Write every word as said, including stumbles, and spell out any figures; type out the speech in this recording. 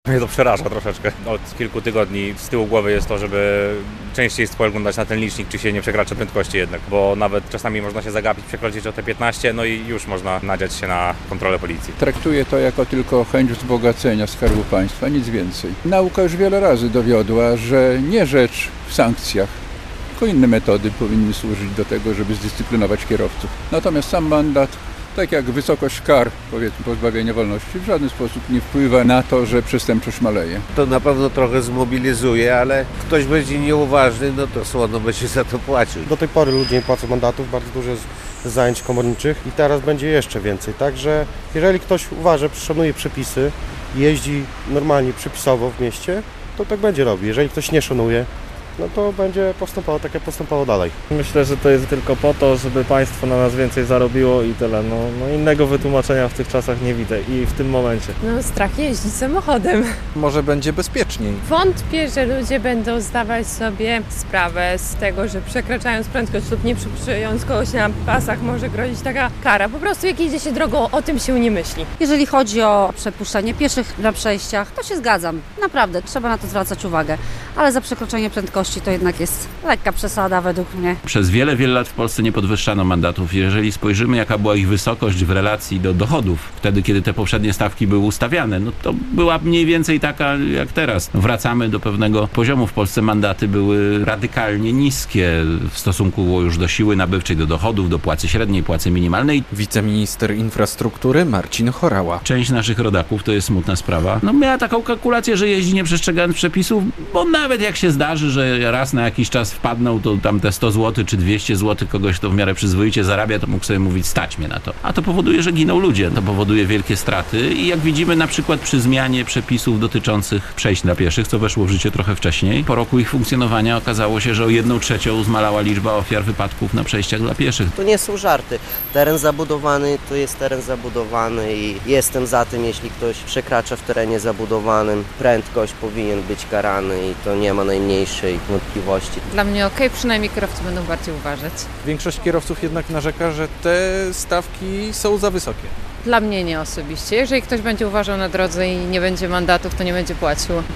Mnie to przeraża troszeczkę. Od kilku tygodni z tyłu głowy jest to, żeby częściej spoglądać na ten licznik, czy się nie przekracza prędkości jednak, bo nawet czasami można się zagapić, przekroczyć o te piętnaście, no i już można nadziać się na kontrolę policji. Traktuję to jako tylko chęć wzbogacenia Skarbu Państwa, nic więcej. Nauka już wiele razy dowiodła, że nie rzecz w sankcjach, tylko inne metody powinny służyć do tego, żeby zdyscyplinować kierowców. Natomiast sam mandat, tak jak wysokość kar, powiedzmy pozbawienia wolności, w żaden sposób nie wpływa na to, że przestępczość maleje. To na pewno trochę zmobilizuje, ale ktoś będzie nieuważny, no to słono będzie za to płacił. Do tej pory ludzie nie płacą mandatów, bardzo dużo jest zajęć komorniczych i teraz będzie jeszcze więcej. Także jeżeli ktoś uważa, szanuje przepisy, jeździ normalnie, przepisowo w mieście, to tak będzie robił. Jeżeli ktoś nie szanuje, no to będzie postępowało tak, jak postępowało dalej. Myślę, że to jest tylko po to, żeby państwo na nas więcej zarobiło i tyle. No, no innego wytłumaczenia w tych czasach nie widzę i w tym momencie. No strach jeździć samochodem. Może będzie bezpieczniej. Wątpię, że ludzie będą zdawać sobie sprawę z tego, że przekraczając prędkość lub nie przypisując kogoś na pasach może grozić taka kara. Po prostu jak jedzie się drogą, o tym się nie myśli. Jeżeli chodzi o przepuszczanie pieszych na przejściach, to się zgadzam. Naprawdę, trzeba na to zwracać uwagę. Ale za przekroczenie prędkości to jednak jest lekka przesada według mnie. Przez wiele, wiele lat w Polsce nie podwyższano mandatów. Jeżeli spojrzymy, jaka była ich wysokość w relacji do dochodów, wtedy, kiedy te poprzednie stawki były ustawiane, no to była mniej więcej taka jak teraz. Wracamy do pewnego poziomu. W Polsce mandaty były radykalnie niskie w stosunku już do siły nabywczej, do dochodów, do płacy średniej, płacy minimalnej. Wiceminister infrastruktury Marcin Horała. Część naszych rodaków, to jest smutna sprawa, no miała taką kalkulację, że jeździ nie przestrzegając przepisów, bo nawet jak się zdarzy, że raz na jakiś czas wpadną, to tam te sto złotych czy dwieście złotych kogoś, kto w miarę przyzwoicie zarabia, to mógł sobie mówić, stać mnie na to. A to powoduje, że giną ludzie, to powoduje wielkie straty i jak widzimy na przykład przy zmianie przepisów dotyczących przejść dla pieszych, co weszło w życie trochę wcześniej, po roku ich funkcjonowania okazało się, że o jedną trzecią zmalała liczba ofiar wypadków na przejściach dla pieszych. To nie są żarty. Teren zabudowany to jest teren zabudowany i jestem za tym, jeśli ktoś przekracza w terenie zabudowanym, prędkość powinien być karany i to nie ma najmniejszej wątpliwości. Dla mnie okej, przynajmniej kierowcy będą bardziej uważać. Większość kierowców jednak narzeka, że te stawki są za wysokie. Dla mnie nie osobiście. Jeżeli ktoś będzie uważał na drodze i nie będzie mandatów, to nie będzie płacił.